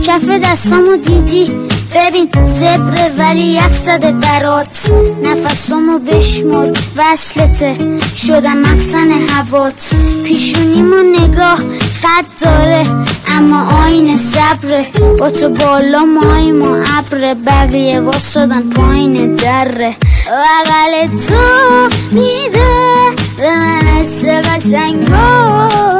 کف دستامو دیدی ببین زبره ولی یخ زده برات نفسامو بشمر وصلته شدم مخزن هوات پیشونیمو نگاه خط داره اما آینه صبره با تو بالا مایم و ابره بقیه واسدن پایین دره بغل تو میده به من حس قشنگو